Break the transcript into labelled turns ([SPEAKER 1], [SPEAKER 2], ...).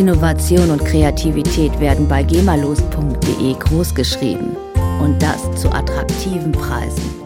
[SPEAKER 1] Innovation und Kreativität werden bei gemalos.de großgeschrieben. Und das zu attraktiven Preisen.